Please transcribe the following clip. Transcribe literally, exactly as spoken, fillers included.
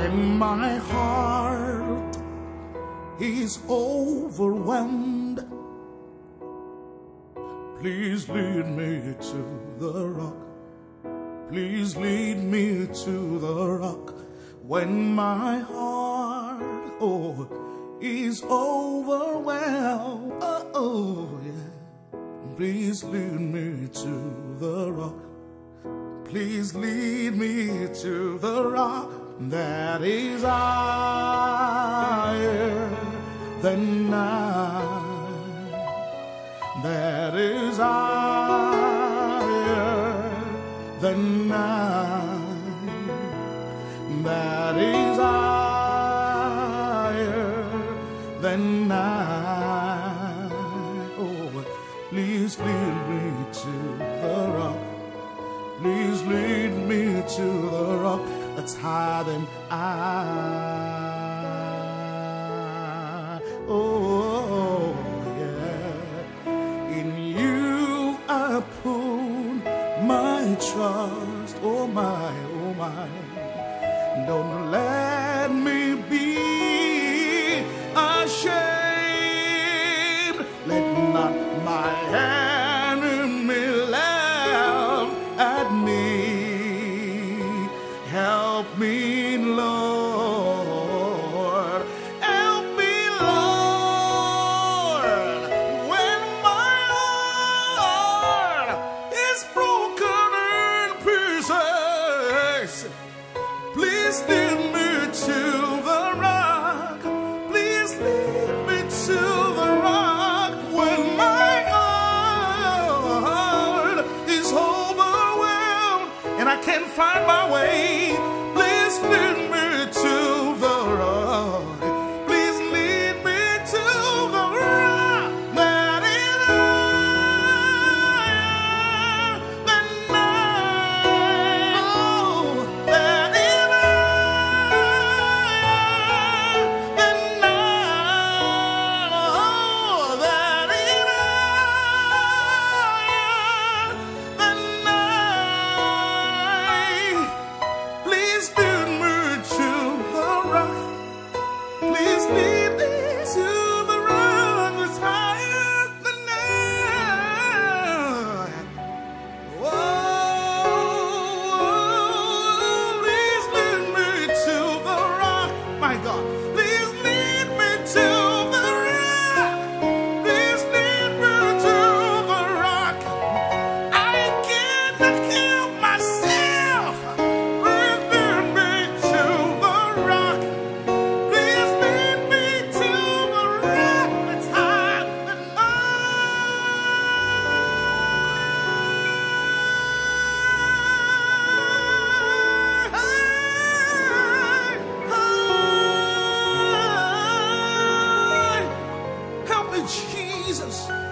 when my heart is overwhelmed. Please lead me to the rock. Please lead me to the rock. When my heart, oh, is overwhelmed. Oh, oh, yeah. Please lead me to the rock. Please lead me to the rock that is higher than I. That is higher than I. That is higher than I. Oh, please lead me to the rock. Please lead me to the rock that's higher than I. Oh, yeah. In you I put my trust. Oh, my, oh, my. Don't let me be ashamed. Let not my enemy laugh at me. Help me, Lord. Help me, Lord. When my heart is broken in pieces, please lead me to the rock. Please lead me to the rock. When my heart is overwhelmed and I can't find my way, please lead me to the rock. Please lead me to the rock that is higher than I. Oh, that is higher than I. Oh, that is higher than I. Please lead me to the rock. Please lead me to the rock that's higher than I. Whoa, please lead me to the rock, my God. Please lead me to the rock. Please lead me to the rock. I cannot help myself. Please lead me to the rock. Please lead me to the rock that's higher than I. Help me, Jesus.